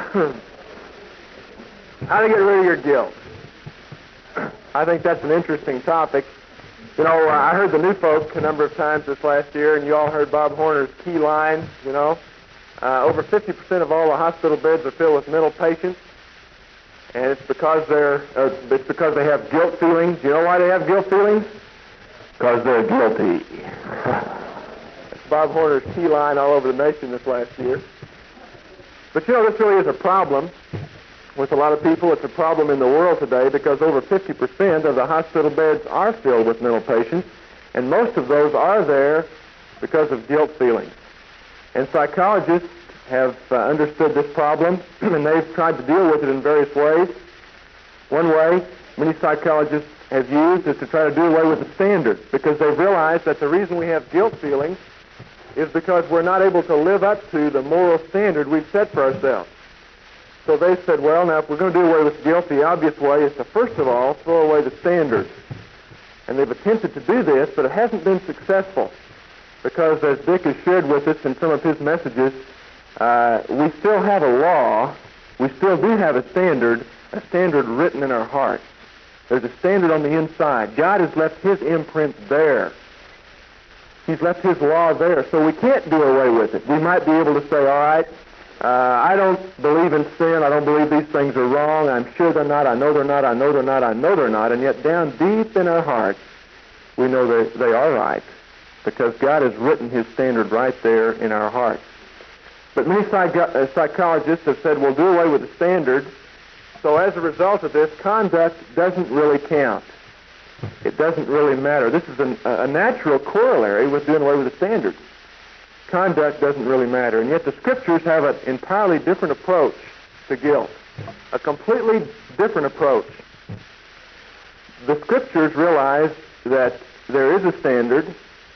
How to get rid of your guilt. I think that's an interesting topic. You know, I heard the new folk a number of times this last year, and you all heard Bob Horner's key line, you know. Over 50% of all the hospital beds are filled with mental patients, and it's because they have guilt feelings. You know why they have guilt feelings? Because they're guilty. That's Bob Horner's key line all over the nation this last year. But you know, this really is a problem with a lot of people. It's a problem in the world today because over 50% of the hospital beds are filled with mental patients, and most of those are there because of guilt feelings. And psychologists have understood this problem, and they've tried to deal with it in various ways. One way many psychologists have used is to try to do away with the standard, because they've realized that the reason we have guilt feelings is because we're not able to live up to the moral standard we've set for ourselves. So they said, well, now if we're going to do away with guilt, the obvious way is to first of all throw away the standard. And they've attempted to do this, but it hasn't been successful, because as Dick has shared with us in some of his messages, we still have a law, we still do have a standard written in our hearts. There's a standard on the inside. God has left His imprint there. He's left His law there, so we can't do away with it. We might be able to say, all right, I don't believe in sin, I don't believe these things are wrong, I'm sure they're not, I know they're not, I know they're not, I know they're not, and yet down deep in our hearts, we know they are right, because God has written His standard right there in our hearts. But many psychologists have said, well, do away with the standard, so as a result of this, conduct doesn't really count. It doesn't really matter. This is a natural corollary with doing away with the standard. Conduct doesn't really matter. And yet the Scriptures have an entirely different approach to guilt, a completely different approach. The Scriptures realize that there is a standard.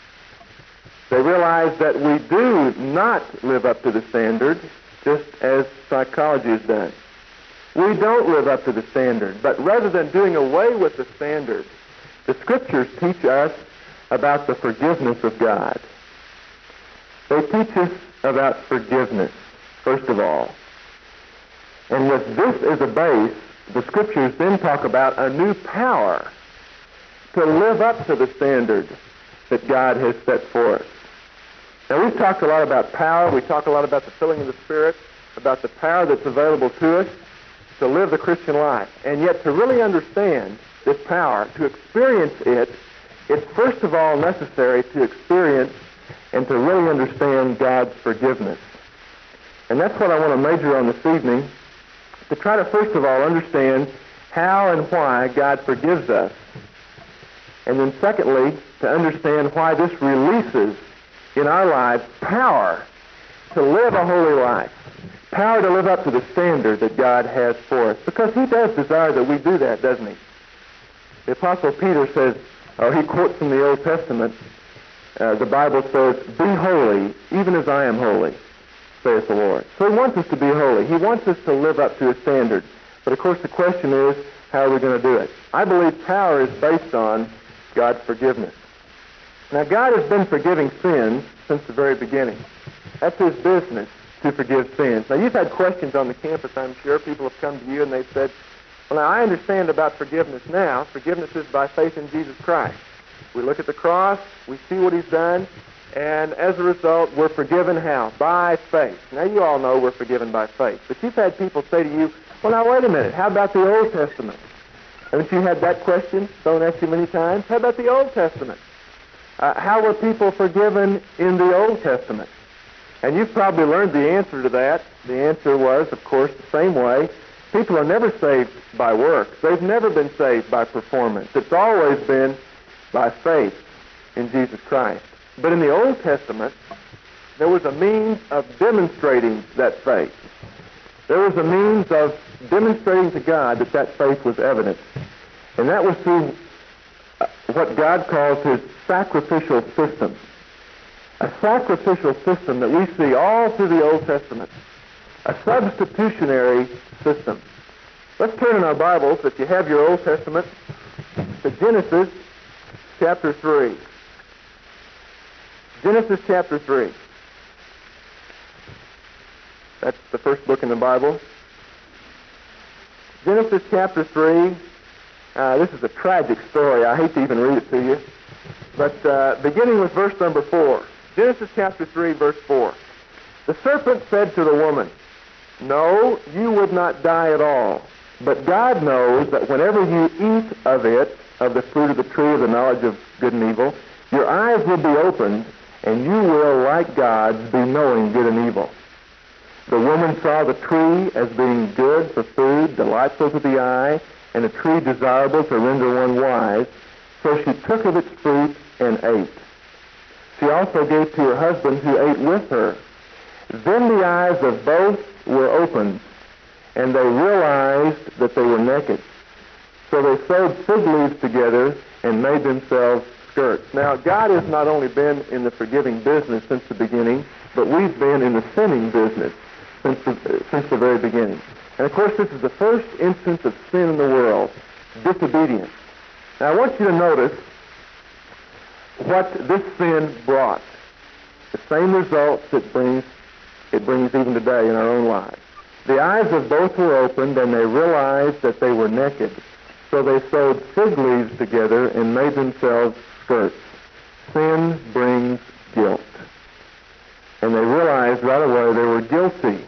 They realize that we do not live up to the standard, just as psychology has done. We don't live up to the standard, but rather than doing away with the standard, the Scriptures teach us about the forgiveness of God. They teach us about forgiveness, first of all. And with this as a base, the Scriptures then talk about a new power to live up to the standard that God has set for us. Now, we've talked a lot about power. We talk a lot about the filling of the Spirit, about the power that's available to us to live the Christian life. And yet, to really understand this power, to experience it, it's first of all necessary to experience and to really understand God's forgiveness. And that's what I want to major on this evening, to try to first of all understand how and why God forgives us. And then secondly, to understand why this releases in our lives power to live a holy life, power to live up to the standard that God has for us. Because He does desire that we do that, doesn't He? The Apostle Peter says, or he quotes from the Old Testament, the Bible says, be holy, even as I am holy, saith the Lord. So He wants us to be holy. He wants us to live up to His standard. But of course the question is, how are we going to do it? I believe power is based on God's forgiveness. Now, God has been forgiving sins since the very beginning. That's His business, to forgive sins. Now, you've had questions on the campus, I'm sure. People have come to you and they've said, well, now, I understand about forgiveness now. Forgiveness is by faith in Jesus Christ. We look at the cross, we see what He's done, and as a result, we're forgiven how? By faith. Now, you all know we're forgiven by faith. But you've had people say to you, well, now, wait a minute, how about the Old Testament? Haven't you had that question thrown at you many times? How about the Old Testament? How were people forgiven in the Old Testament? And you've probably learned the answer to that. The answer was, of course, the same way. People are never saved by works. They've never been saved by performance. It's always been by faith in Jesus Christ. But in the Old Testament, there was a means of demonstrating that faith. There was a means of demonstrating to God that that faith was evident. And that was through what God calls His sacrificial system. A sacrificial system that we see all through the Old Testament. A substitutionary system. Let's turn in our Bibles, if you have your Old Testament, to Genesis chapter 3. Genesis chapter 3. That's the first book in the Bible. Genesis chapter 3. This is a tragic story. I hate to even read it to you. But beginning with verse number 4. Genesis chapter 3, verse 4. The serpent said to the woman, "No, you would not die at all. But God knows that whenever you eat of it, of the fruit of the tree of the knowledge of good and evil, your eyes will be opened, and you will, like God, be knowing good and evil." The woman saw the tree as being good for food, delightful to the eye, and a tree desirable to render one wise. So she took of its fruit and ate. She also gave to her husband, who ate with her. Then the eyes of both were opened, and they realized that they were naked. So they sewed fig leaves together and made themselves skirts. Now, God has not only been in the forgiving business since the beginning, but we've been in the sinning business since the very beginning. And of course, this is the first instance of sin in the world, disobedience. Now, I want you to notice what this sin brought. The same results it brings even today in our own lives. The eyes of both were opened, and they realized that they were naked. So they sewed fig leaves together and made themselves skirts. Sin brings guilt. And they realized right away they were guilty.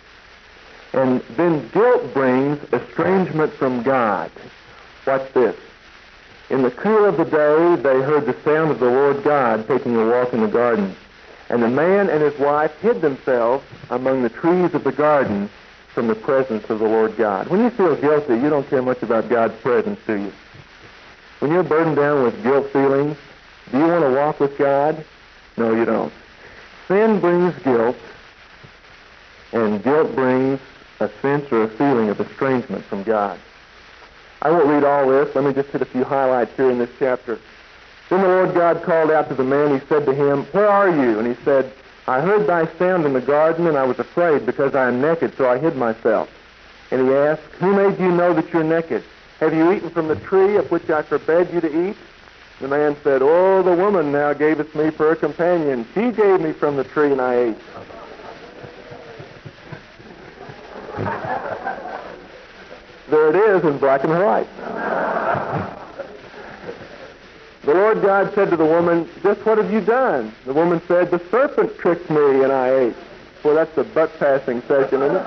And then guilt brings estrangement from God. Watch this. In the cool of the day, they heard the sound of the Lord God taking a walk in the garden. And the man and his wife hid themselves among the trees of the garden from the presence of the Lord God. When you feel guilty, you don't care much about God's presence, do you? When you're burdened down with guilt feelings, do you want to walk with God? No, you don't. Sin brings guilt, and guilt brings a sense or a feeling of estrangement from God. I won't read all this. Let me just hit a few highlights here in this chapter. Then the Lord God called out to the man. He said to him, "Where are you?" And he said, "I heard thy sound in the garden, and I was afraid because I am naked, so I hid myself." And he asked, "Who made you know that you're naked? Have you eaten from the tree of which I forbade you to eat?" The man said, "Oh, the woman now gavest me for a companion. She gave me from the tree, and I ate." There it is in black and white. The Lord God said to the woman, "Just what have you done?" The woman said, "The serpent tricked me, and I ate." Well, that's a butt-passing session, isn't it?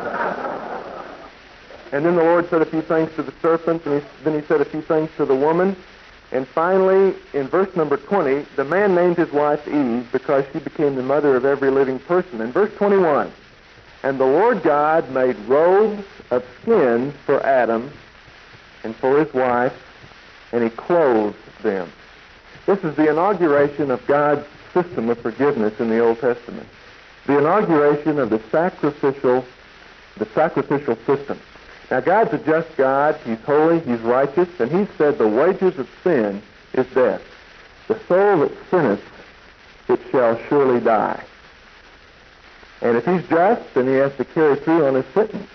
And then the Lord said a few things to the serpent, and then he said a few things to the woman. And finally, in verse number 20, the man named his wife Eve because she became the mother of every living person. In verse 21, and the Lord God made robes of skin for Adam and for his wife, and he clothed them. This is the inauguration of God's system of forgiveness in the Old Testament. The inauguration of the sacrificial system. Now, God's a just God. He's holy. He's righteous. And he said the wages of sin is death. The soul that sinneth, it shall surely die. And if he's just, then he has to carry through on his sentence.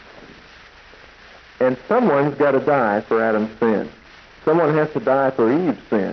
And someone's got to die for Adam's sin. Someone has to die for Eve's sin.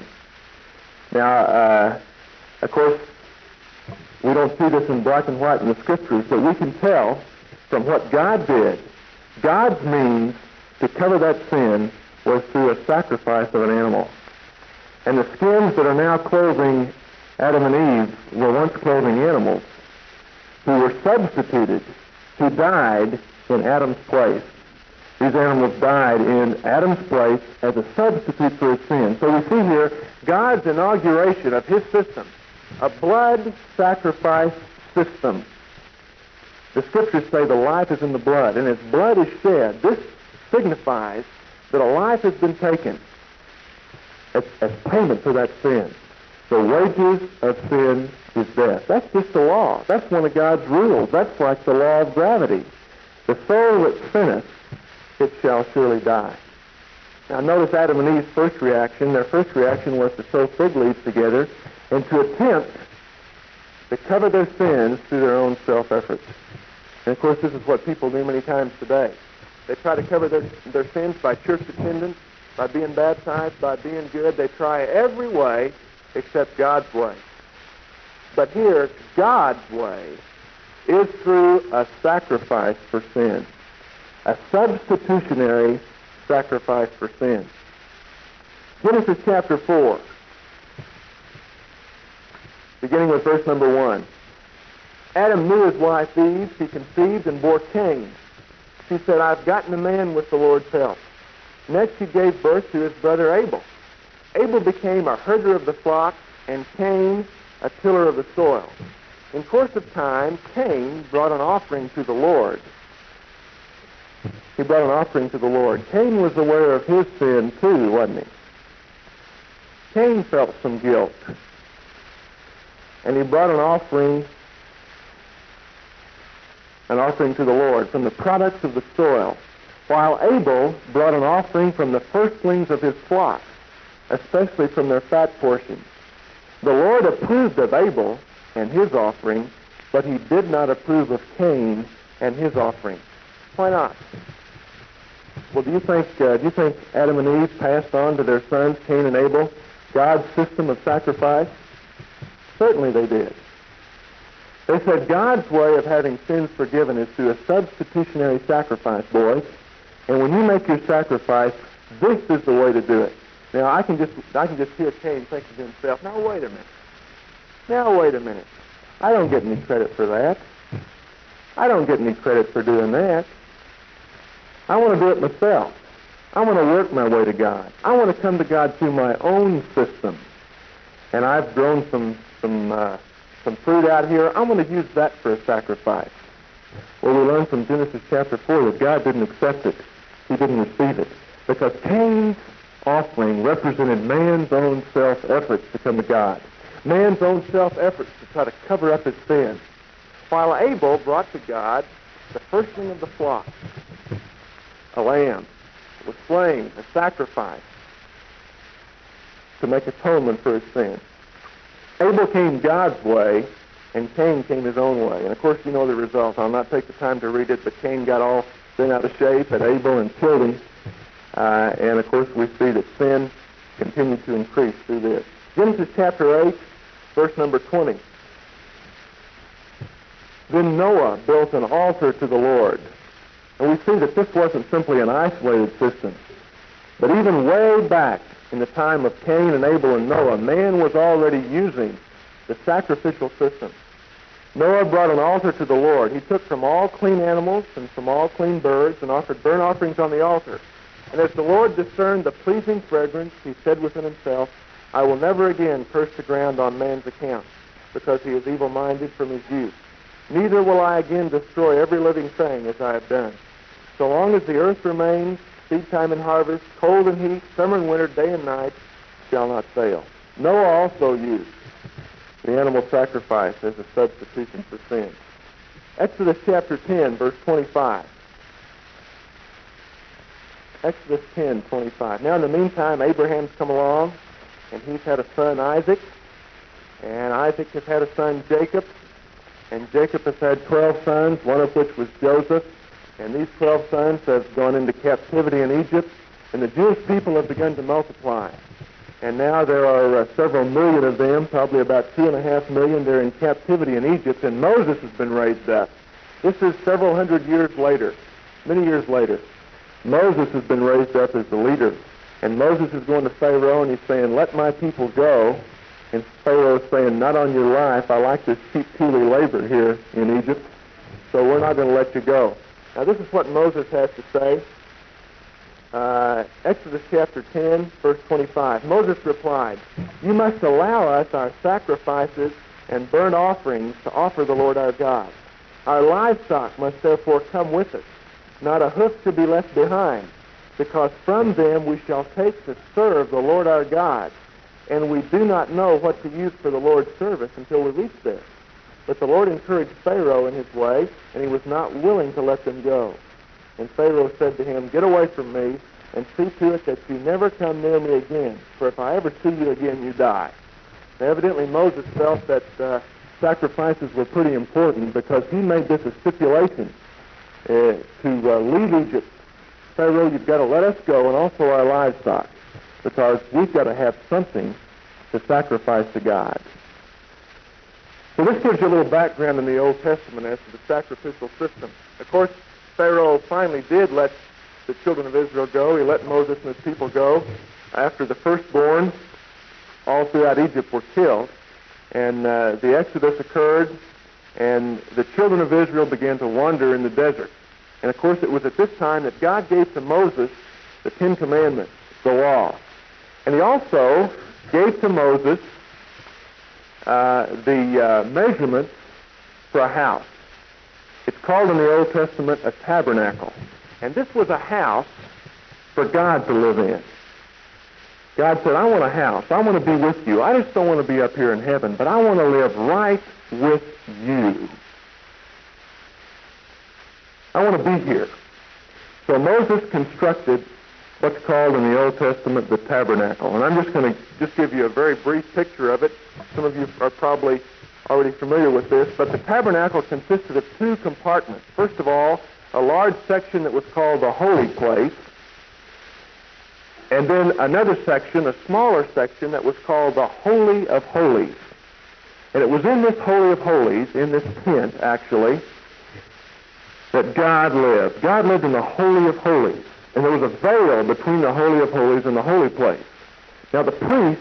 Now, of course, we don't see this in black and white in the Scriptures, but we can tell from what God did. God's means to cover that sin was through a sacrifice of an animal. And the skins that are now clothing Adam and Eve were once clothing animals who were substituted, who died in Adam's place. These animals died in Adam's place as a substitute for his sin. So we see here God's inauguration of his system, a blood sacrifice system. The Scriptures say the life is in the blood, and as blood is shed, this signifies that a life has been taken as payment for that sin. The wages of sin is death. That's just the law. That's one of God's rules. That's like the law of gravity. The soul that sinneth, it shall surely die. Now notice Adam and Eve's first reaction. Their first reaction was to sew fig leaves together and to attempt to cover their sins through their own self-efforts. And of course, this is what people do many times today. They try to cover their sins by church attendance, by being baptized, by being good. They try every way except God's way. But here, God's way is through a sacrifice for sin, a substitutionary sacrifice for sin. Genesis chapter 4, beginning with verse number 1. Adam knew his wife Eve. She conceived and bore Cain. She said, I've gotten a man with the Lord's help. Next she gave birth to his brother Abel. Abel became a herder of the flock, and Cain a tiller of the soil. In course of time, Cain brought an offering to the Lord. He brought an offering to the Lord. Cain was aware of his sin too, wasn't he? Cain felt some guilt. And he brought an offering to the Lord from the products of the soil, while Abel brought an offering from the firstlings of his flock, especially from their fat portions. The Lord approved of Abel and his offering, but he did not approve of Cain and his offering. Why not? Well, do you think Adam and Eve passed on to their sons, Cain and Abel, God's system of sacrifice? Certainly they did. They said God's way of having sins forgiven is through a substitutionary sacrifice, boys. And when you make your sacrifice, this is the way to do it. Now, I can just hear Cain thinking to himself, now, wait a minute. I don't get any credit for that. I don't get any credit for doing that. I want to do it myself. I want to work my way to God. I want to come to God through my own system. And I've grown some fruit out here. I want to use that for a sacrifice. Well, we learn from Genesis chapter 4 that God didn't accept it. He didn't receive it. Because Cain's offering represented man's own self-efforts to come to God. Man's own self-efforts to try to cover up his sin. While Abel brought to God the firstling of the flock, a lamb that was slain, a sacrifice to make atonement for his sin. Abel came God's way, and Cain came his own way. And of course, you know the result. I'll not take the time to read it, but Cain got all bent out of shape at Abel and killed him. And of course, we see that sin continued to increase through this. Genesis chapter 8, verse number 20. Then Noah built an altar to the Lord. And we see that this wasn't simply an isolated system, but even way back in the time of Cain and Abel and Noah, man was already using the sacrificial system. Noah brought an altar to the Lord. He took from all clean animals and from all clean birds and offered burnt offerings on the altar. And as the Lord discerned the pleasing fragrance, he said within himself, I will never again curse the ground on man's account, because he is evil-minded from his youth. Neither will I again destroy every living thing as I have done. So long as the earth remains, seed time and harvest, cold and heat, summer and winter, day and night, shall not fail. Noah also used the animal sacrifice as a substitution for sin. Exodus chapter 10, verse 25. Exodus 10, 25. Now in the meantime, Abraham's come along, and he's had a son, Isaac, and Isaac has had a son, Jacob, and Jacob has had 12 sons, one of which was Joseph. And these 12 sons have gone into captivity in Egypt, and the Jewish people have begun to multiply. And now there are several million of them, probably about 2.5 million. They're in captivity in Egypt, and Moses has been raised up. This is several hundred years later, many years later. Moses has been raised up as the leader, and Moses is going to Pharaoh, and he's saying, let my people go. And Pharaoh is saying, not on your life. I like this cheap coolie labor here in Egypt, so we're not going to let you go. Now, this is what Moses has to say. Exodus chapter 10, verse 25. Moses replied, you must allow us our sacrifices and burnt offerings to offer the Lord our God. Our livestock must therefore come with us. Not a hoof to be left behind, because from them we shall take to serve the Lord our God. And we do not know what to use for the Lord's service until we reach there. But the Lord encouraged Pharaoh in his way, and he was not willing to let them go. And Pharaoh said to him, get away from me, and see to it that you never come near me again, for if I ever see you again, you die. Now, evidently Moses felt that sacrifices were pretty important, because he made this a stipulation to leave Egypt. Pharaoh, you've got to let us go, and also our livestock, because we've got to have something to sacrifice to God. So this gives you a little background in the Old Testament as to the sacrificial system. Of course, Pharaoh finally did let the children of Israel go. He let Moses and his people go after the firstborn all throughout Egypt were killed. And the Exodus occurred, and the children of Israel began to wander in the desert. And, of course, it was at this time that God gave to Moses the Ten Commandments, the law. And he also gave to Moses the measurements for a house. It's called in the Old Testament a tabernacle. And this was a house for God to live in. God said, I want a house. I want to be with you. I just don't want to be up here in heaven, but I want to live right with you. I want to be here. So Moses constructed what's called in the Old Testament the tabernacle. And I'm just going to give you a very brief picture of it. Some of you are probably already familiar with this, but the tabernacle consisted of two compartments. First of all, a large section that was called the holy place, and then another section, a smaller section, that was called the Holy of Holies. And it was in this Holy of Holies, in this tent, actually, that God lived. God lived in the Holy of Holies. And there was a veil between the Holy of Holies and the holy place. Now the priest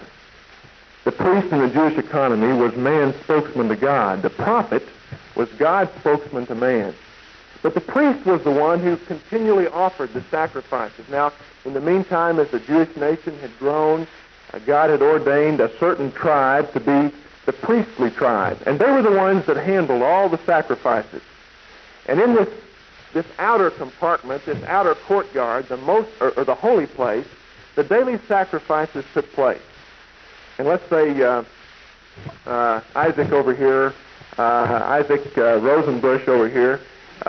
in the Jewish economy was man's spokesman to God. The prophet was God's spokesman to man. But the priest was the one who continually offered the sacrifices. Now, in the meantime, as the Jewish nation had grown, God had ordained a certain tribe to be the priestly tribe. And they were the ones that handled all the sacrifices. And in this outer compartment, this outer courtyard, the holy place, the daily sacrifices took place. And let's say Isaac over here, Isaac Rosenbush over here,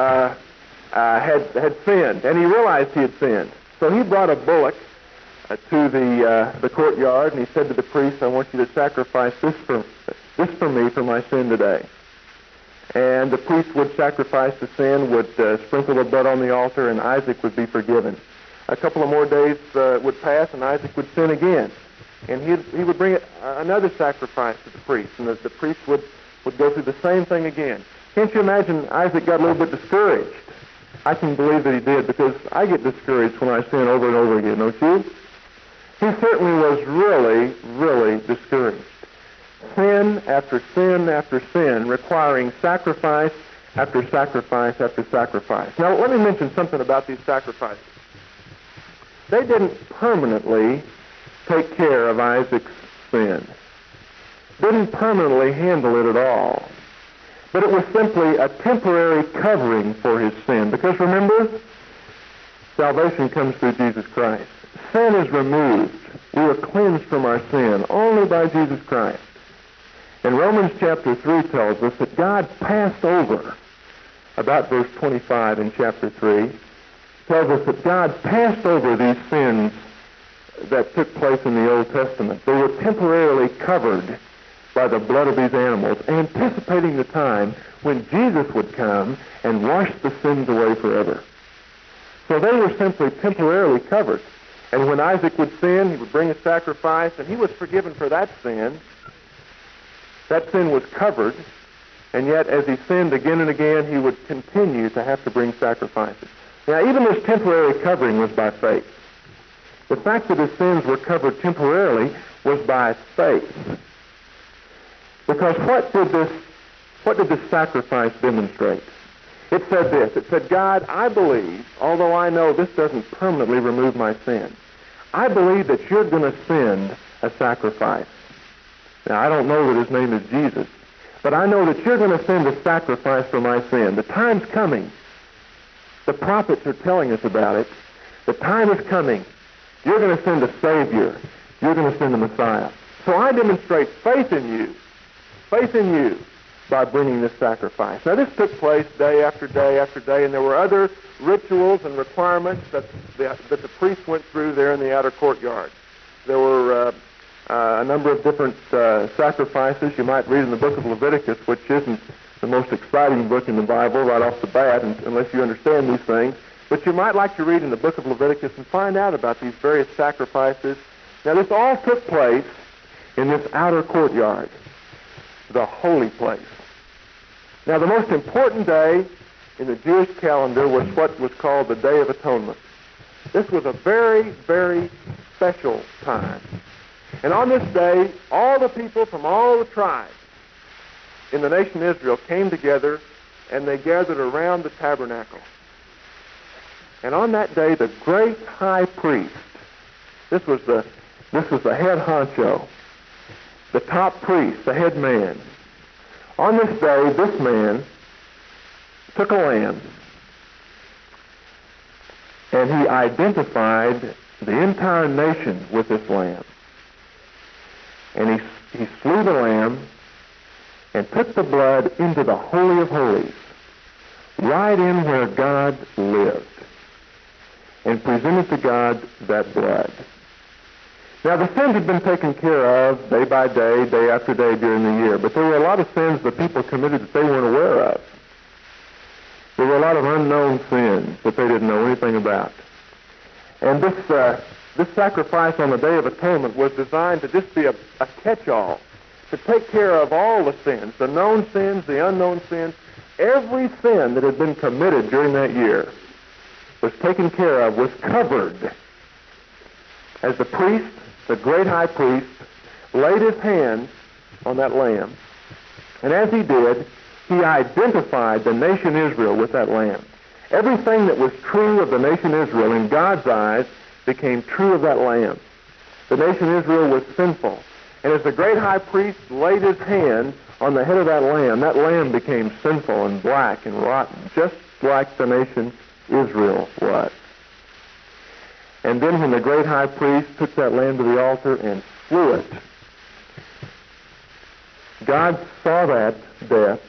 had sinned, and he realized he had sinned. So he brought a bullock to the courtyard, and he said to the priest, I want you to sacrifice this for me for my sin today. And the priest would sacrifice the sin, would sprinkle the blood on the altar, and Isaac would be forgiven. A couple of more days would pass, and Isaac would sin again. And he would bring another sacrifice to the priest, and the priest would go through the same thing again. Can't you imagine Isaac got a little bit discouraged? I can believe that he did, because I get discouraged when I sin over and over again, don't you? He certainly was really, really discouraged. Sin after sin after sin, requiring sacrifice after sacrifice after sacrifice. Now, let me mention something about these sacrifices. They didn't permanently take care of Isaac's sin. Didn't permanently handle it at all. But it was simply a temporary covering for his sin. Because remember, salvation comes through Jesus Christ. Sin is removed. We are cleansed from our sin only by Jesus Christ. And Romans chapter 3 tells us that God passed over, about verse 25 in chapter 3, tells us that God passed over these sins that took place in the Old Testament. They were temporarily covered by the blood of these animals, anticipating the time when Jesus would come and wash the sins away forever. So they were simply temporarily covered. And when Isaac would sin, he would bring a sacrifice, and he was forgiven for that sin. That sin was covered, and yet as he sinned again and again, he would continue to have to bring sacrifices. Now, even this temporary covering was by faith. The fact that his sins were covered temporarily was by faith. Because what did this sacrifice demonstrate? It said this. It said, God, I believe, although I know this doesn't permanently remove my sin, I believe that you're going to send a sacrifice. Now, I don't know that his name is Jesus, but I know that you're going to send a sacrifice for my sin. The time's coming. The prophets are telling us about it. The time is coming. You're going to send a Savior. You're going to send a Messiah. So I demonstrate faith in you by bringing this sacrifice. Now, this took place day after day after day, and there were other rituals and requirements that the priest went through there in the outer courtyard. There were a number of different sacrifices. You might read in the book of Leviticus, which isn't the most exciting book in the Bible right off the bat, unless you understand these things. But you might like to read in the book of Leviticus and find out about these various sacrifices. Now, this all took place in this outer courtyard, the holy place. Now, the most important day in the Jewish calendar was what was called the Day of Atonement. This was a very, very special time. And on this day, all the people from all the tribes in the nation Israel came together, and they gathered around the tabernacle. And on that day, the great high priest, this was the head honcho, the top priest, the head man. On this day, this man took a lamb, and he identified the entire nation with this lamb. And he slew the lamb and took the blood into the Holy of Holies, right in where God lived, and presented to God that blood. Now, the sins had been taken care of day by day, day after day during the year, but there were a lot of sins the people committed that they weren't aware of. There were a lot of unknown sins that they didn't know anything about. And this sacrifice on the Day of Atonement was designed to just be a catch-all, to take care of all the sins, the known sins, the unknown sins. Every sin that had been committed during that year was taken care of, was covered, as the priest, the great high priest, laid his hands on that lamb. And as he did, he identified the nation Israel with that lamb. Everything that was true of the nation Israel in God's eyes became true of that lamb. The nation Israel was sinful. And as the great high priest laid his hand on the head of that lamb became sinful and black and rotten, just like the nation Israel was. And then when the great high priest took that lamb to the altar and slew it, God saw that death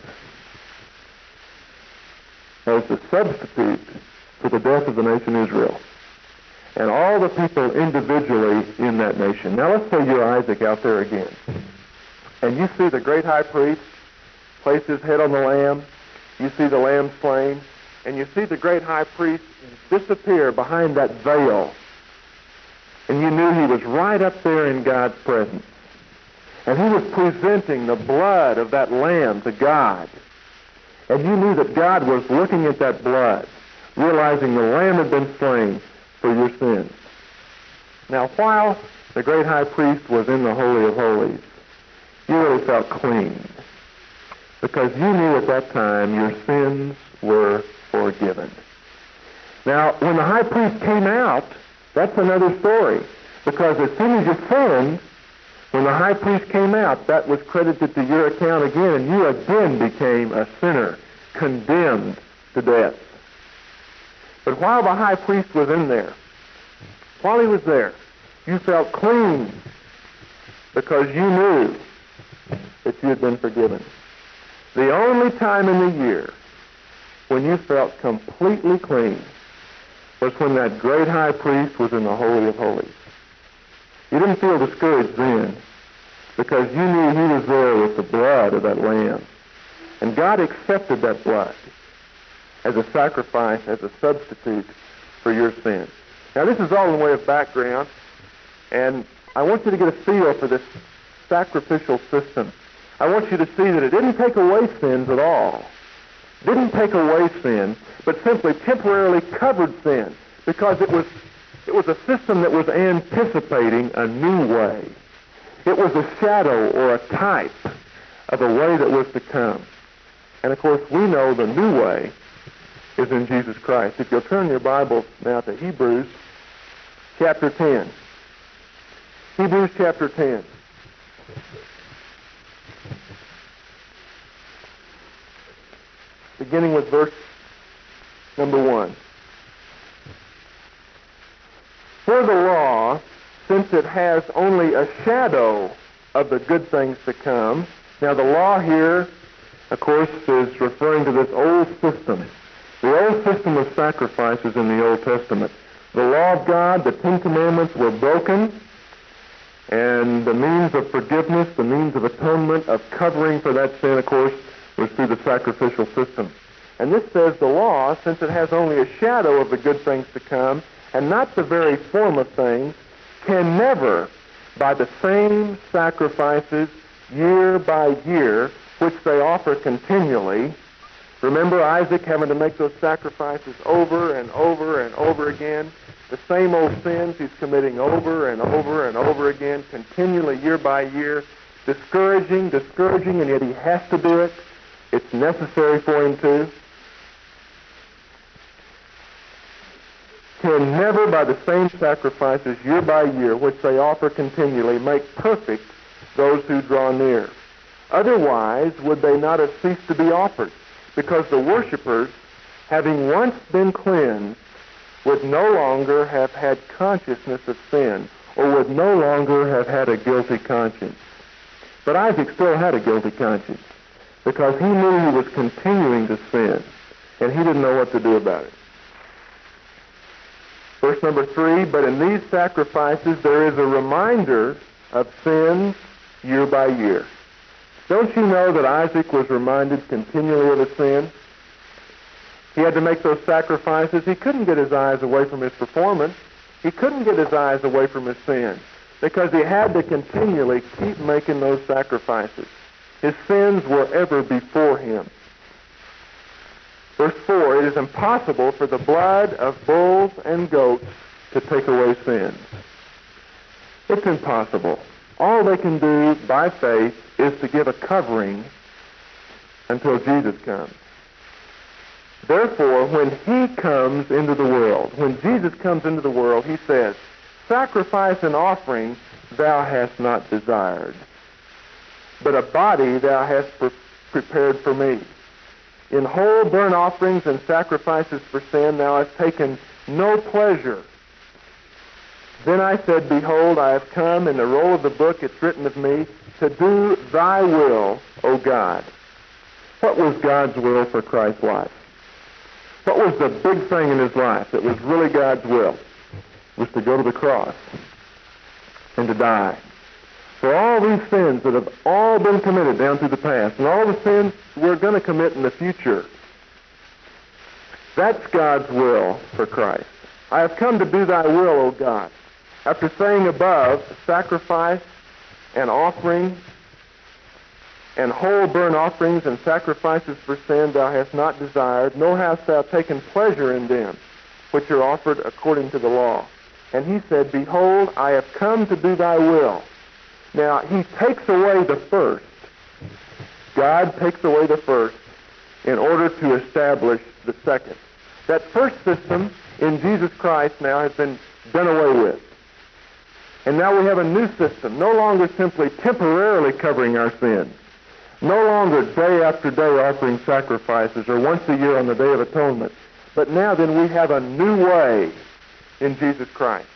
as the substitute for the death of the nation Israel and all the people individually in that nation. Now let's say you're Isaac out there again, and you see the great high priest place his head on the lamb, you see the lamb slain, and you see the great high priest disappear behind that veil, and you knew he was right up there in God's presence, and he was presenting the blood of that lamb to God. And you knew that God was looking at that blood, realizing the lamb had been slain for your sins. Now, while the great high priest was in the Holy of Holies, you really felt clean, because you knew at that time your sins were forgiven. Now, when the high priest came out, that's another story, because as soon as you sinned, when the high priest came out, that was credited to your account again, and you again became a sinner, condemned to death. But while the high priest was in there, while he was there, you felt clean, because you knew that you had been forgiven. The only time in the year when you felt completely clean was when that great high priest was in the Holy of Holies. You didn't feel discouraged then, because you knew he was there with the blood of that lamb. And God accepted that blood as a sacrifice, as a substitute for your sins. Now, this is all in the way of background, and I want you to get a feel for this sacrificial system. I want you to see that it didn't take away sins at all. Didn't take away sin, but simply temporarily covered sin, because it was a system that was anticipating a new way. It was a shadow or a type of a way that was to come. And of course, we know the new way is in Jesus Christ. If you'll turn your Bible now to Hebrews chapter 10. Hebrews chapter 10. Beginning with verse number 1. For the law, since it has only a shadow of the good things to come. Now, the law here, of course, is referring to this old system. The old system of sacrifices in the Old Testament. The law of God, the Ten Commandments were broken, and the means of forgiveness, the means of atonement, of covering for that sin, of course, was through the sacrificial system. And this says the law, since it has only a shadow of the good things to come, and not the very form of things, can never, by the same sacrifices year by year, which they offer continually. Remember Isaac having to make those sacrifices over and over and over again. the same old sins he's committing over and over and over again, continually, year by year, discouraging, and yet he has to do it. It's necessary for him to. Can never, by the same sacrifices year by year, which they offer continually, make perfect those who draw near. Otherwise, would they not have ceased to be offered? Because the worshipers, having once been cleansed, would no longer have had consciousness of sin, or would no longer have had a guilty conscience. But Isaac still had a guilty conscience, because he knew he was continuing to sin, and he didn't know what to do about it. Verse number 3, but in these sacrifices there is a reminder of sins year by year. Don't you know that Isaac was reminded continually of his sin? He had to make those sacrifices. He couldn't get his eyes away from his performance. He couldn't get his eyes away from his sin, because he had to continually keep making those sacrifices. His sins were ever before him. Verse 4, it is impossible for the blood of bulls and goats to take away sins. It's impossible. All they can do by faith is to give a covering until Jesus comes. Therefore, when he comes into the world, when Jesus comes into the world, he says, sacrifice and offering thou hast not desired, but a body thou hast prepared for me. In whole burnt offerings and sacrifices for sin thou hast taken no pleasure. Then I said, behold, I have come, in the roll of the book it's written of me, to do thy will, O God. What was God's will for Christ's life? What was the big thing in his life that was really God's will? It was to go to the cross and to die. For all these sins that have all been committed down through the past, and all the sins we're going to commit in the future, that's God's will for Christ. I have come to do thy will, O God. After saying above, sacrifice and offering and whole burnt offerings and sacrifices for sin thou hast not desired, nor hast thou taken pleasure in them, which are offered according to the law. And he said, behold, I have come to do thy will. Now, he takes away the first. God takes away the first in order to establish the second. That first system in Jesus Christ now has been done away with. And now we have a new system, no longer simply temporarily covering our sins, no longer day after day offering sacrifices or once a year on the Day of Atonement, but now then we have a new way in Jesus Christ.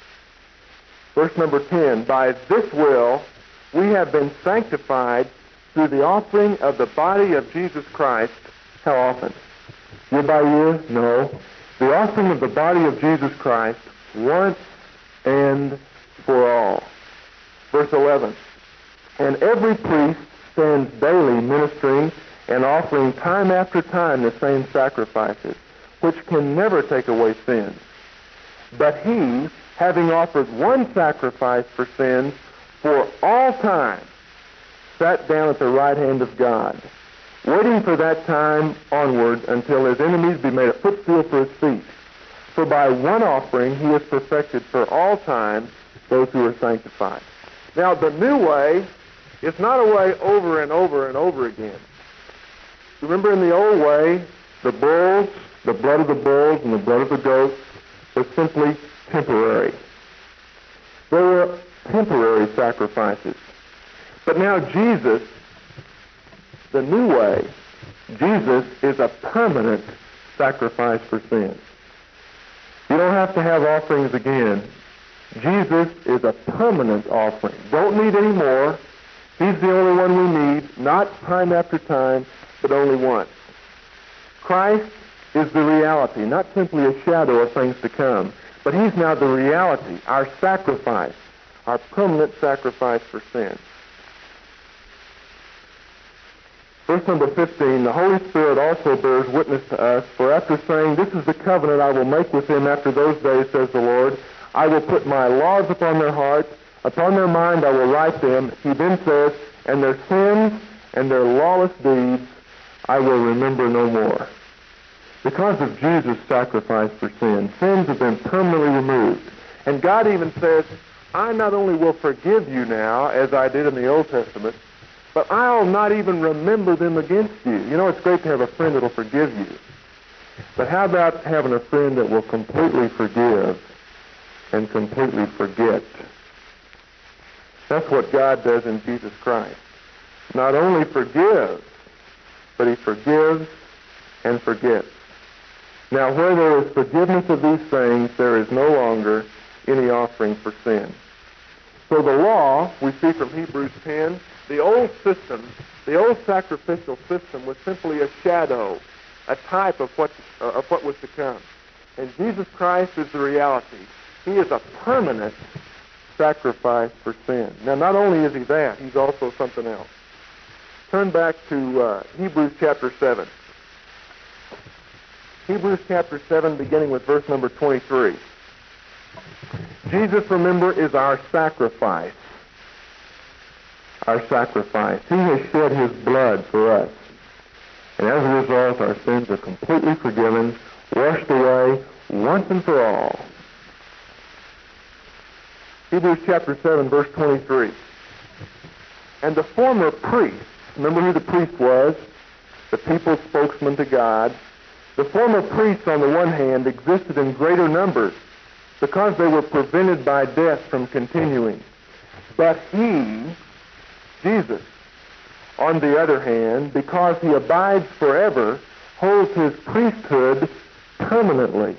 Verse number 10, by this will we have been sanctified through the offering of the body of Jesus Christ. How often? Year by year? No. The offering of the body of Jesus Christ once and for all. Verse 11, and every priest stands daily ministering and offering time after time the same sacrifices, which can never take away sins. But he, having offered one sacrifice for sins for all time, sat down at the right hand of God, waiting for that time onward until his enemies be made a footstool for his feet. For by one offering he has perfected for all time those who are sanctified. Now, the new way is not a way over and over and over again. Remember, in the old way, the bulls, the blood of the bulls and the blood of the goats was simply temporary. They were temporary sacrifices. But now Jesus, the new way, Jesus is a permanent sacrifice for sin. You don't have to have offerings again. Jesus is a permanent offering. Don't need any more. He's the only one we need, not time after time, but only once. Christ is the reality, not simply a shadow of things to come, but he's now the reality, our sacrifice, our permanent sacrifice for sin. Verse number 15, the Holy Spirit also bears witness to us, for after saying, this is the covenant I will make with them after those days, says the Lord, I will put my laws upon their heart, upon their mind I will write them. He then says, and their sins and their lawless deeds I will remember no more. Because of Jesus' sacrifice for sin, sins have been permanently removed. And God even says, I not only will forgive you now, as I did in the Old Testament, but I'll not even remember them against you. You know, it's great to have a friend that will forgive you. But how about having a friend that will completely forgive and completely forget? That's what God does in Jesus Christ. Not only forgives, but he forgives and forgets. Now, where there is forgiveness of these things, there is no longer any offering for sin. So the law, we see from Hebrews 10, the old system, the old sacrificial system was simply a shadow, a type of what was to come. And Jesus Christ is the reality. He is a permanent sacrifice for sin. Now, not only is he that, he's also something else. Turn back to Hebrews chapter 7. Hebrews chapter 7, beginning with verse number 23. Jesus, remember, is our sacrifice. Our sacrifice. He has shed his blood for us. And as a result, our sins are completely forgiven, washed away once and for all. Hebrews chapter 7, verse 23. And the former priest, remember who the priest was? The people's spokesman to God. The former priests, on the one hand, existed in greater numbers because they were prevented by death from continuing. But he, Jesus, on the other hand, because he abides forever, holds his priesthood permanently.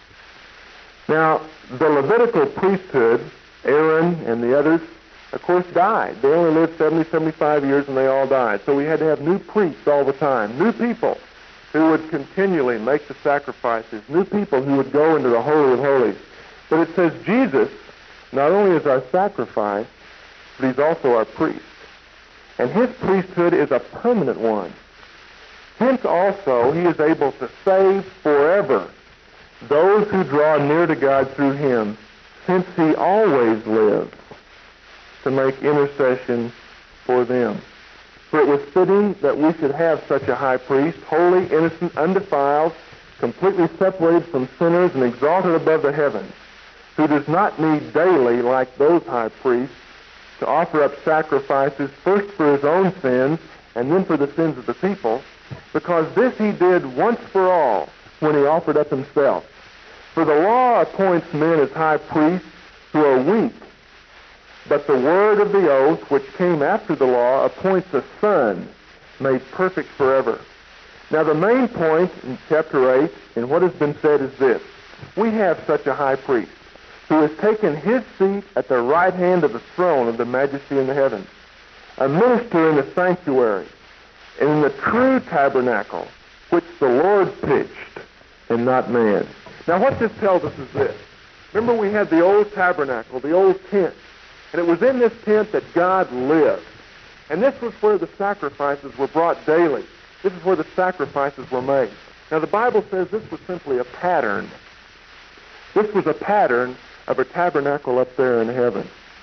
Now, the Levitical priesthood, Aaron and the others, of course, died. They only lived 70, 75 years, and they all died. So we had to have new priests all the time, new people who would continually make the sacrifices, new people who would go into the Holy of Holies. But it says Jesus not only is our sacrifice, but he's also our priest. And his priesthood is a permanent one. Hence also he is able to save forever those who draw near to God through him, since he always lives to make intercession for them. For it was fitting that we should have such a high priest, holy, innocent, undefiled, completely separated from sinners and exalted above the heavens, who does not need daily, like those high priests, to offer up sacrifices first for his own sins and then for the sins of the people, because this he did once for all when he offered up himself. For the law appoints men as high priests who are weak, but the word of the oath, which came after the law, appoints a son made perfect forever. Now the main point in chapter 8 in what has been said is this. We have such a high priest who has taken his seat at the right hand of the throne of the majesty in the heavens, a minister in the sanctuary, and in the true tabernacle, which the Lord pitched, and not man. Now what this tells us is this. Remember, we had the old tabernacle, the old tent, and it was in this tent that God lived. And this was where the sacrifices were brought daily. This is where the sacrifices were made. Now the Bible says this was simply a pattern. This was a pattern of a tabernacle up there in heaven.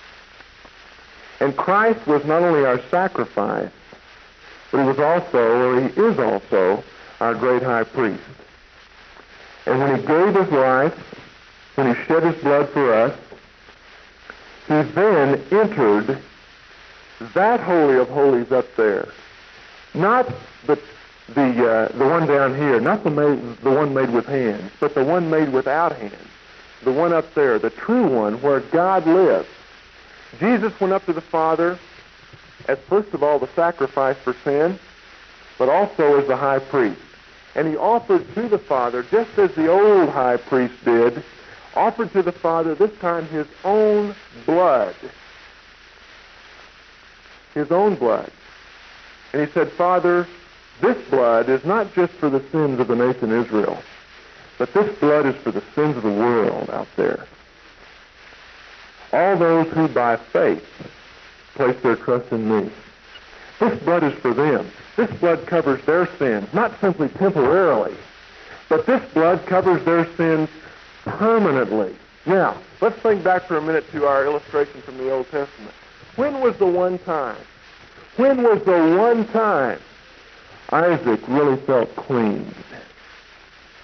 And Christ was not only our sacrifice, but he was also, or he is also, our great high priest. And when he gave his life, when he shed his blood for us, he then entered that Holy of Holies up there. Not the one down here, not the one made with hands, but the one made without hands. The one up there, the true one, where God lives. Jesus went up to the Father as, first of all, the sacrifice for sin, but also as the high priest. And he offered to the Father, just as the old high priest did, offered to the Father this time his own blood. His own blood. And he said, Father, this blood is not just for the sins of the nation Israel, but this blood is for the sins of the world out there. All those who by faith place their trust in me. This blood is for them. This blood covers their sins, not simply temporarily, but this blood covers their sins permanently. Now, let's think back for a minute to our illustration from the Old Testament. When was the one time? When was the one time Isaac really felt clean?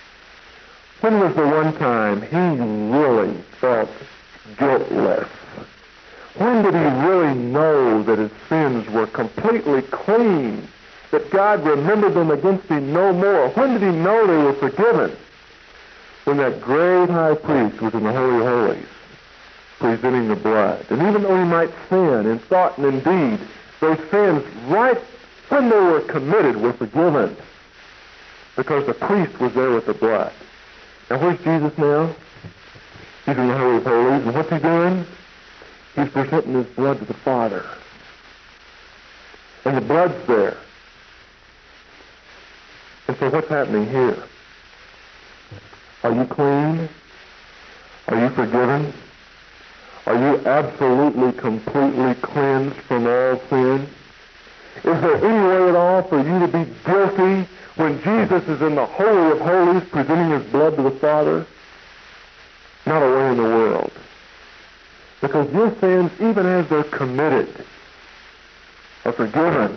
When was the one time he really felt guiltless? When did he really know that his sins were completely clean, that God remembered them against him no more? When did he know they were forgiven? When that great high priest was in the Holy of Holies, presenting the blood. And even though he might sin in thought and in deed, those sins right when they were committed were forgiven because the priest was there with the blood. Now where's Jesus now? He's in the Holy of Holies, and what's he doing? He's presenting his blood to the Father. And the blood's there. And so what's happening here? Are you clean? Are you forgiven? Are you absolutely, completely cleansed from all sin? Is there any way at all for you to be guilty when Jesus is in the Holy of Holies presenting his blood to the Father? Not a way in the world. Because your sins, even as they're committed, are forgiven.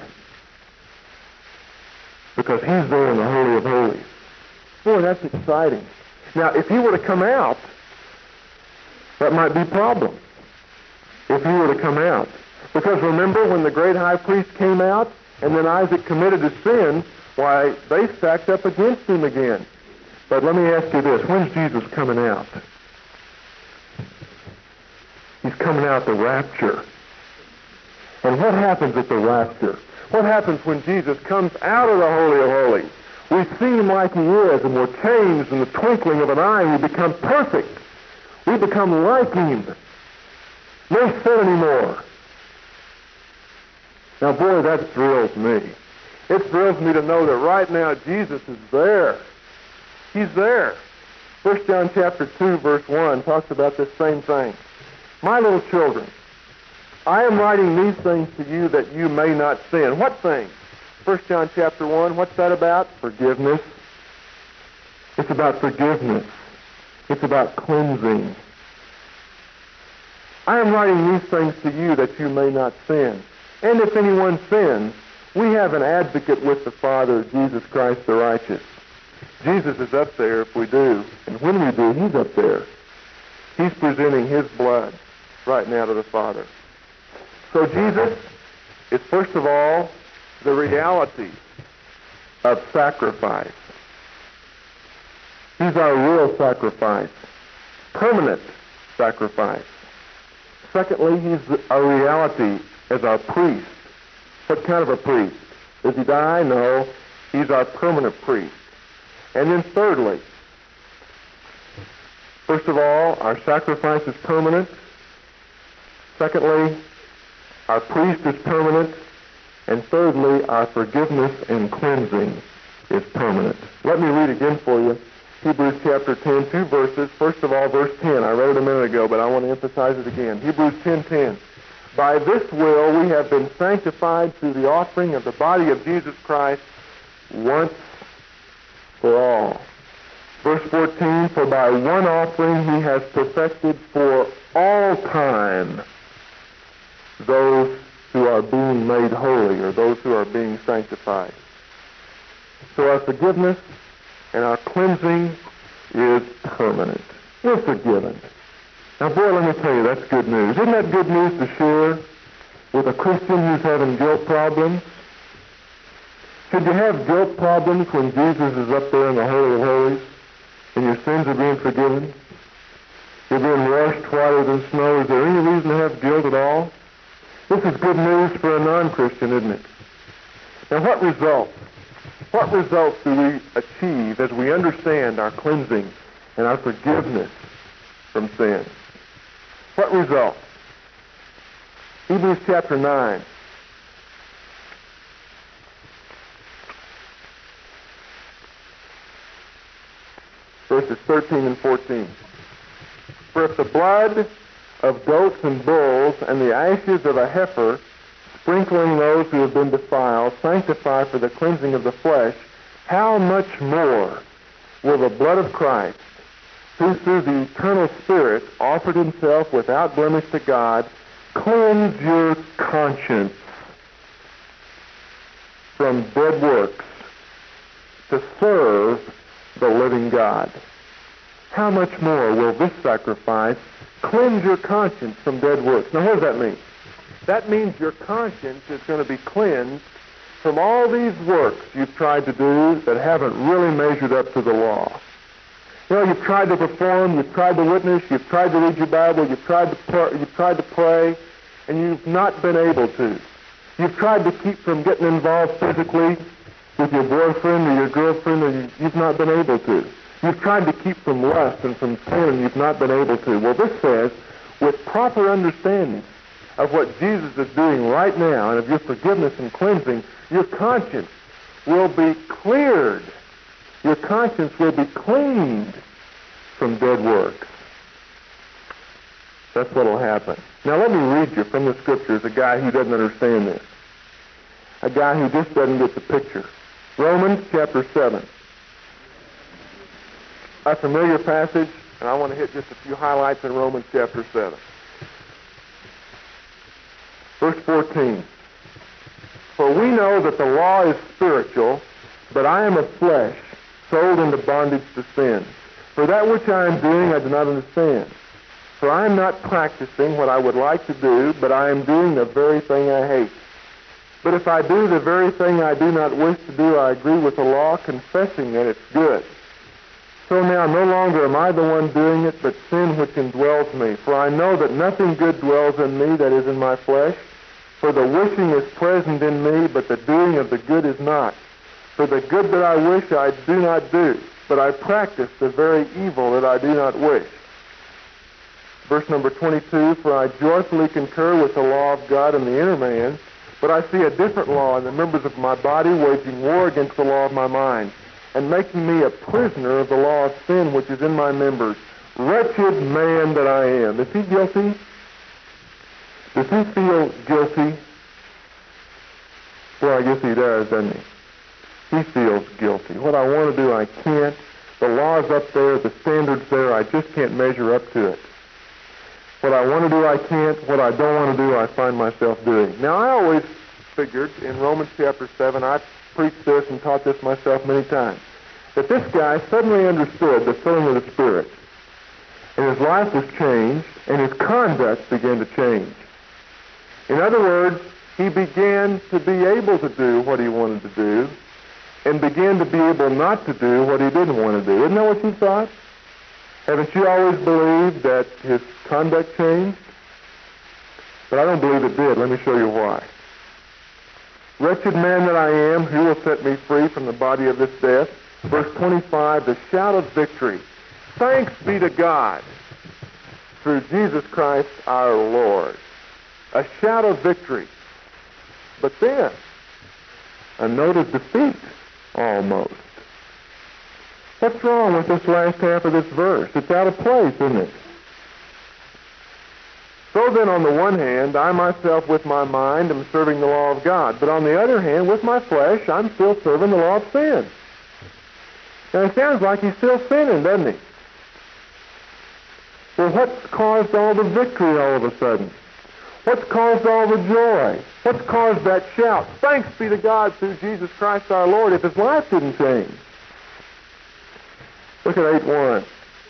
Because he's there in the Holy of Holies. Boy, that's exciting. Now, if he were to come out, that might be a problem. If he were to come out. Because remember, when the great high priest came out, and then Isaac committed his sin, why, they stacked up against him again. But let me ask you this. When's Jesus coming out? He's coming out the rapture. And what happens at the rapture? What happens when Jesus comes out of the Holy of Holies? We see him like he is, and we're changed in the twinkling of an eye, and we become perfect. We become like him. No sin anymore. Now, boy, that thrills me. It thrills me to know that right now Jesus is there. He's there. 1 John chapter 2, verse 1 talks about this same thing. My little children, I am writing these things to you that you may not sin. What things? 1 John chapter 1, what's that about? Forgiveness. It's about forgiveness. It's about cleansing. I am writing these things to you that you may not sin. And if anyone sins, we have an advocate with the Father, Jesus Christ the righteous. Jesus is up there if we do. And when we do, he's up there. He's presenting his blood right now to the Father. So Jesus is, first of all, the reality of sacrifice. He's our real sacrifice, permanent sacrifice. Secondly, he's a reality as our priest. What kind of a priest? Does he die? No. He's our permanent priest. And then thirdly, first of all, our sacrifice is permanent. Secondly, our priest is permanent. And thirdly, our forgiveness and cleansing is permanent. Let me read again for you. Hebrews chapter 10, 2 verses. First of all, verse 10. I read it a minute ago, but I want to emphasize it again. Hebrews 10:10. By this will we have been sanctified through the offering of the body of Jesus Christ once for all. Verse 14, for by one offering he has perfected for all time those who are being made holy, or those who are being sanctified. So our forgiveness and our cleansing is permanent. We're forgiven. Now, boy, let me tell you, that's good news. Isn't that good news to share with a Christian who's having guilt problems? Should you have guilt problems when Jesus is up there in the Holy of Holies and your sins are being forgiven? You're being washed whiter than snow. Is there any reason to have guilt at all? This is good news for a non-Christian, isn't it? Now, what results? What results do we achieve as we understand our cleansing and our forgiveness from sin? What results? Hebrews chapter 9. Verses 13 and 14. For if the blood of goats and bulls and the ashes of a heifer, sprinkling those who have been defiled, sanctify for the cleansing of the flesh, how much more will the blood of Christ, who through the eternal Spirit offered himself without blemish to God, cleanse your conscience from dead works to serve the living God. how much more will this sacrifice cleanse your conscience from dead works? Now, what does that mean? That means your conscience is going to be cleansed from all these works you've tried to do that haven't really measured up to the law. You know, you've tried to perform, you've tried to witness, you've tried to read your Bible, you've tried to pray, and you've not been able to. You've tried to keep from getting involved physically with your boyfriend or your girlfriend, and you've not been able to. You've tried to keep from lust and from sin, and you've not been able to. Well, this says, with proper understanding of what Jesus is doing right now and of your forgiveness and cleansing, your conscience will be cleared. Your conscience will be cleaned from dead works. That's what will happen. Now let me read you from the Scriptures a guy who doesn't understand this. A guy who just doesn't get the picture. Romans chapter 7. A familiar passage, and I want to hit just a few highlights in Romans chapter 7. Verse 14. For we know that the law is spiritual, but I am of flesh, sold into bondage to sin. For that which I am doing I do not understand. For I am not practicing what I would like to do, but I am doing the very thing I hate. But if I do the very thing I do not wish to do, I agree with the law, confessing that it's good. So now no longer am I the one doing it, but sin which indwells me. For I know that nothing good dwells in me, that is in my flesh. For the wishing is present in me, but the doing of the good is not. For the good that I wish I do not do, but I practice the very evil that I do not wish. Verse number 22, for I joyfully concur with the law of God in the inner man, but I see a different law in the members of my body, waging war against the law of my mind, and making me a prisoner of the law of sin which is in my members. Wretched man that I am. Is he guilty? Does he feel guilty? Well, I guess he does, doesn't he? He feels guilty. What I want to do, I can't. The law's up there, the standard's there, I just can't measure up to it. What I want to do, I can't. What I don't want to do, I find myself doing. Now, I always figured in Romans chapter 7, I've preached this and taught this myself many times, that this guy suddenly understood the filling of the Spirit. And his life was changed, and his conduct began to change. In other words, he began to be able to do what he wanted to do, and began to be able not to do what he didn't want to do. Isn't that what you thought? Haven't you always believed that his conduct changed? But I don't believe it did. Let me show you why. Wretched man that I am, who will set me free from the body of this death? Verse 25, the shout of victory. Thanks be to God through Jesus Christ our Lord. A shout of victory. But then, a note of defeat, almost. What's wrong with this last half of this verse? It's out of place, isn't it? So then, on the one hand, I myself with my mind am serving the law of God. But on the other hand, with my flesh, I'm still serving the law of sin. Now, it sounds like he's still sinning, doesn't he? Well, what's caused all the victory all of a sudden? What's caused all the joy? What's caused that shout? Thanks be to God through Jesus Christ our Lord, if his life didn't change. Look at 8:1.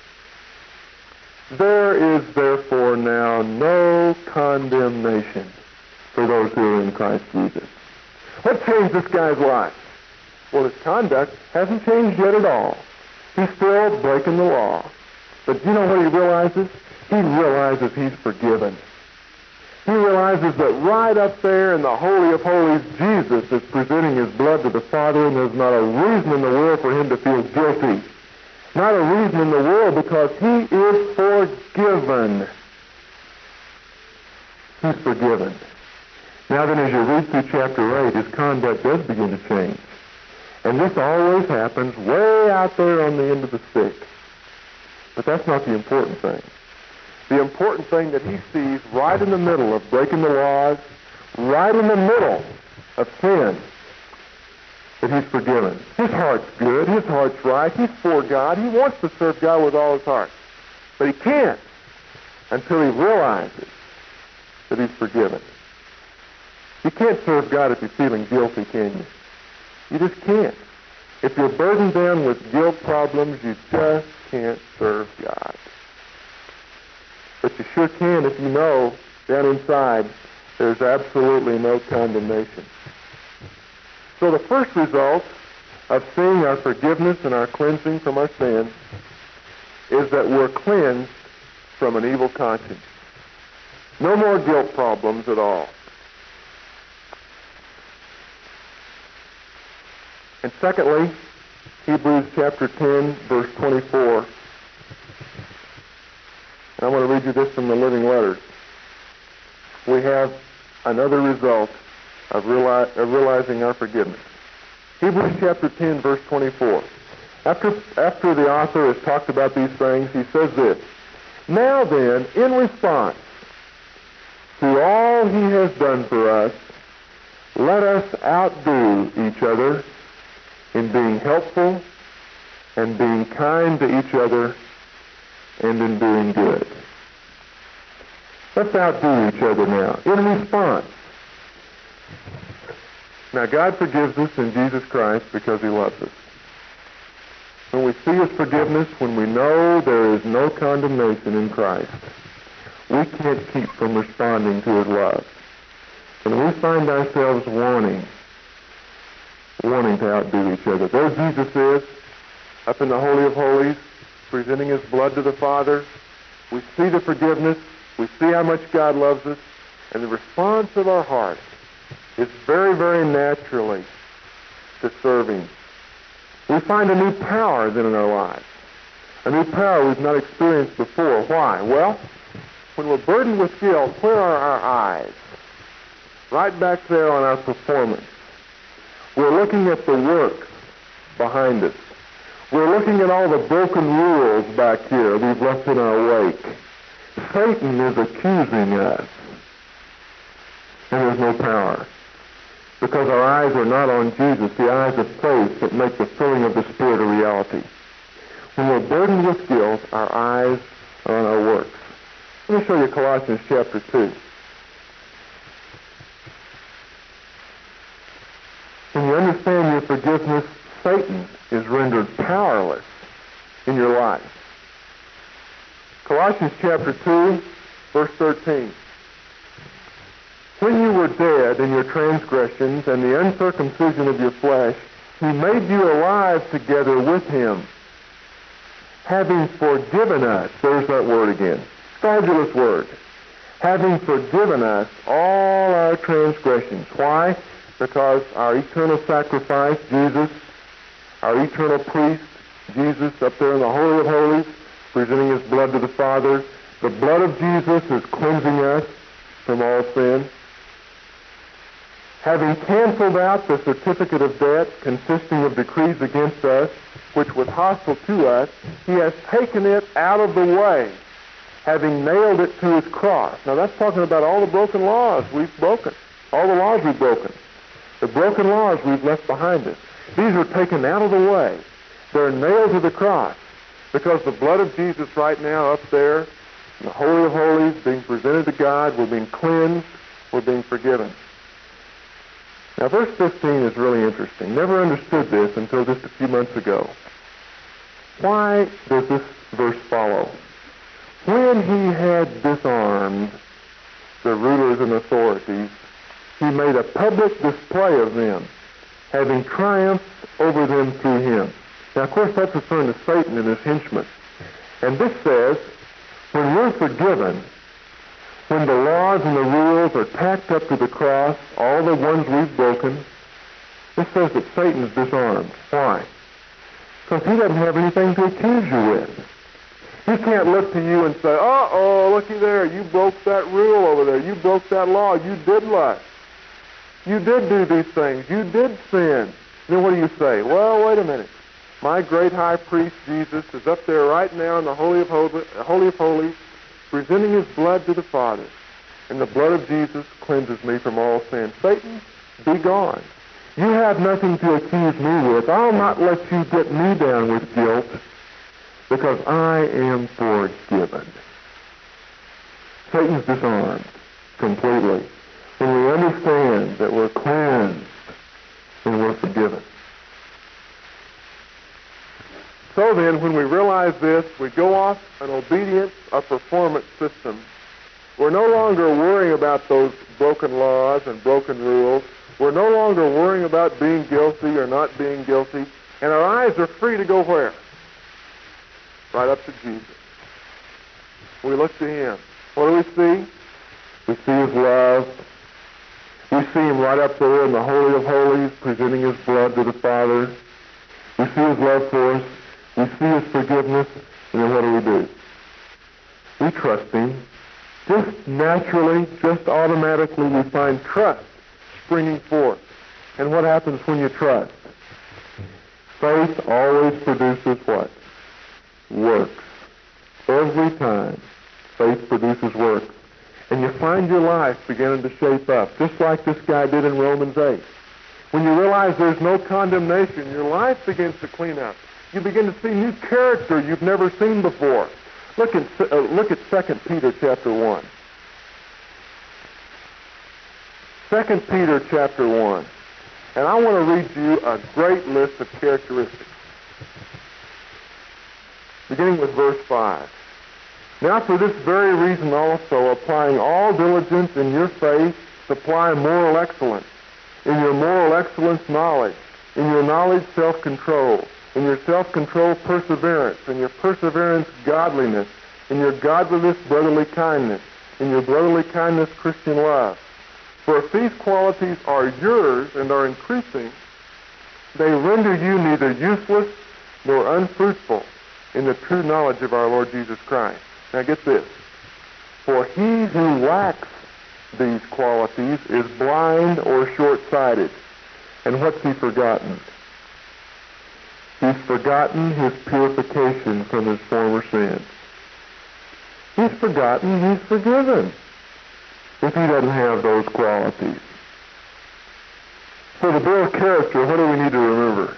There is therefore now no condemnation for those who are in Christ Jesus. What changed this guy's life? Well, his conduct hasn't changed yet at all. He's still breaking the law. But you know what he realizes? He realizes he's forgiven. He realizes that right up there in the Holy of Holies, Jesus is presenting his blood to the Father, and there's not a reason in the world for him to feel guilty. Not a reason in the world, because he is forgiven. He's forgiven. Now then, as you read through chapter 8, his conduct does begin to change. And this always happens way out there on the end of the stick. But that's not the important thing. The important thing that he sees right in the middle of breaking the laws, right in the middle of sin, that he's forgiven. His heart's good. His heart's right. He's for God. He wants to serve God with all his heart. But he can't until he realizes that he's forgiven. You can't serve God if you're feeling guilty, can you? You just can't. If you're burdened down with guilt problems, you just can't serve God. But you sure can if you know down inside there's absolutely no condemnation. So the first result of seeing our forgiveness and our cleansing from our sins is that we're cleansed from an evil conscience. No more guilt problems at all. And secondly, Hebrews chapter 10, verse 24. And I want to read you this from the Living Letters. We have another result of realizing our forgiveness. Hebrews chapter 10, verse 24. After the author has talked about these things, he says this, "Now then, in response to all he has done for us, let us outdo each other in being helpful and being kind to each other and in doing good." Let's outdo each other now, in response. Now, God forgives us in Jesus Christ because he loves us. When we see his forgiveness, when we know there is no condemnation in Christ, we can't keep from responding to his love. And we find ourselves wanting to outdo each other. There Jesus is, up in the Holy of Holies, presenting his blood to the Father. We see the forgiveness. We see how much God loves us. And the response of our heart is very, very naturally to serve him. We find a new power then in our lives. A new power we've not experienced before. Why? Well, when we're burdened with guilt, where are our eyes? Right back there on our performance. We're looking at the works behind us. We're looking at all the broken rules back here we've left in our wake. Satan is accusing us. And there's no power. Because our eyes are not on Jesus, the eyes of faith that make the filling of the Spirit a reality. When we're burdened with guilt, our eyes are on our works. Let me show you Colossians chapter 2. When you understand your forgiveness, Satan is rendered powerless in your life. Colossians chapter 2, verse 13. "When you were dead in your transgressions and the uncircumcision of your flesh, he made you alive together with him, having forgiven us." There's that word again. Fabulous word. "Having forgiven us all our transgressions." Why? Because our eternal sacrifice, Jesus, our eternal priest, Jesus, up there in the Holy of Holies, presenting his blood to the Father. The blood of Jesus is cleansing us from all sin. "Having canceled out the certificate of debt consisting of decrees against us, which was hostile to us, he has taken it out of the way, having nailed it to his cross." Now that's talking about all the broken laws we've broken, all the laws we've broken, the broken laws we've left behind us. These are taken out of the way. They're nailed to the cross because the blood of Jesus right now up there in the Holy of Holies being presented to God, we're being cleansed, we're being forgiven. Now verse 15 is really interesting. Never understood this until just a few months ago. Why does this verse follow? "When he had disarmed the rulers and authorities, he made a public display of them, having triumphed over them through him." Now, of course, that's referring to Satan and his henchmen. And this says, when we're forgiven, when the laws and the rules are tacked up to the cross, all the ones we've broken, this says that Satan's disarmed. Why? Because he doesn't have anything to accuse you with. He can't look to you and say, "Uh-oh, looky there, you broke that rule over there. You broke that law. You did lust. You did do these things. You did sin." Then what do you say? "Well, wait a minute. My great high priest, Jesus, is up there right now in the Holy of Holies, presenting his blood to the Father. And the blood of Jesus cleanses me from all sin. Satan, be gone. You have nothing to accuse me with. I'll not let you get me down with guilt because I am forgiven." Satan's disarmed completely when we understand that we're cleansed and we're forgiven. So then, when we realize this, we go off an obedience, a performance system. We're no longer worrying about those broken laws and broken rules. We're no longer worrying about being guilty or not being guilty. And our eyes are free to go where? Right up to Jesus. We look to him. What do we see? We see his love. We see him right up there in the Holy of Holies, presenting his blood to the Father. We see his love for us. We see his forgiveness. And then what do? We trust him. Just naturally, just automatically, we find trust springing forth. And what happens when you trust? Faith always produces what? Works. Every time, faith produces works. And you find your life beginning to shape up, just like this guy did in Romans 8. When you realize there's no condemnation, your life begins to clean up. You begin to see new character you've never seen before. Look at 2 Peter chapter 1. 2 Peter chapter 1. And I want to read you a great list of characteristics. Beginning with verse 5. Now for this very reason also, applying all diligence in your faith, supply moral excellence. In your moral excellence, knowledge. In your knowledge, self-control. In your self-control, perseverance. In your perseverance, godliness. In your godliness, brotherly kindness. In your brotherly kindness, Christian love. For if these qualities are yours and are increasing, they render you neither useless nor unfruitful in the true knowledge of our Lord Jesus Christ. Now get this. For he who lacks these qualities is blind or short-sighted. And what's he forgotten? He's forgotten his purification from his former sins. He's forgotten he's forgiven if he doesn't have those qualities. So to build character, what do we need to remember?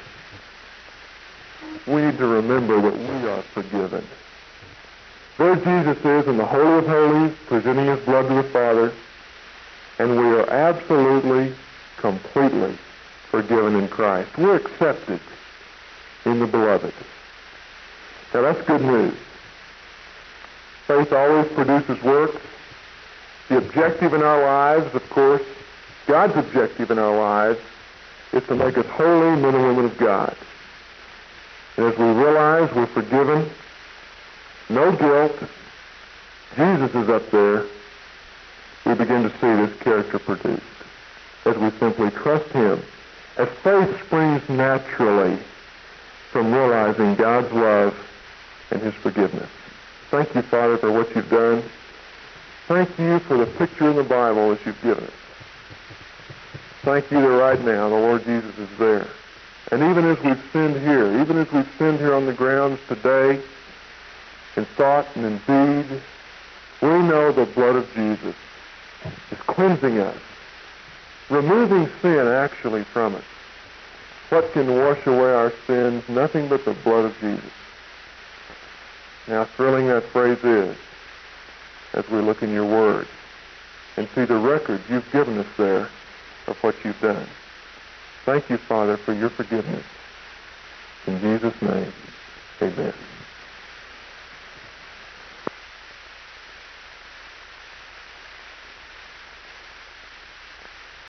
We need to remember that we are forgiven. There Jesus is in the Holy of Holies, presenting his blood to the Father, and we are absolutely, completely forgiven in Christ. We're accepted in the Beloved. Now that's good news. Faith always produces works. The objective in our lives, of course, God's objective in our lives, is to make us holy men and women of God. And as we realize we're forgiven, no guilt, Jesus is up there, we begin to see this character produced as we simply trust him. As faith springs naturally from realizing God's love and his forgiveness. Thank you, Father, for what you've done. Thank you for the picture in the Bible that you've given us. Thank you that right now the Lord Jesus is there. And even as we've sinned here on the grounds today, in thought and in deed, we know the blood of Jesus is cleansing us, removing sin actually from us. What can wash away our sins? Nothing but the blood of Jesus. How thrilling that phrase is as we look in your word and see the record you've given us there of what you've done. Thank you, Father, for your forgiveness. In Jesus' name, amen.